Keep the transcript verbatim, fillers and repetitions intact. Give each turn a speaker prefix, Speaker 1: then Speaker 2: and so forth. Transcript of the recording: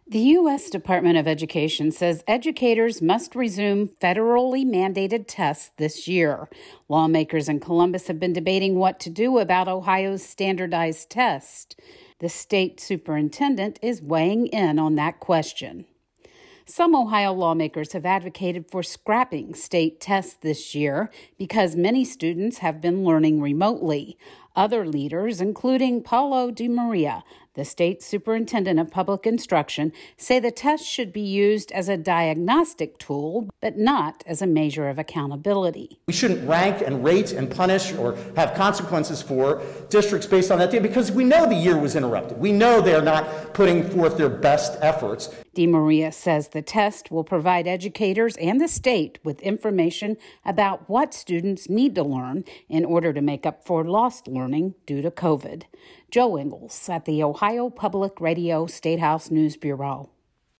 Speaker 1: The U S Department of Education says educators must resume federally mandated tests this year. Lawmakers in Columbus have been debating what to do about Ohio's standardized test. The state superintendent is weighing in on that question. Some Ohio lawmakers have advocated for scrapping state tests this year because many students have been learning remotely. Other leaders, including Paulo DeMaria, the state superintendent of public instruction, say the test should be used as a diagnostic tool, but not as a measure of accountability.
Speaker 2: We shouldn't rank and rate and punish or have consequences for districts based on that data because we know the year was interrupted. We know they're not putting forth their best efforts.
Speaker 1: DeMaria says the test will provide educators and the state with information about what students need to learn in order to make up for lost learning due to COVID. Joe Ingles at the Ohio Public Radio Statehouse News Bureau.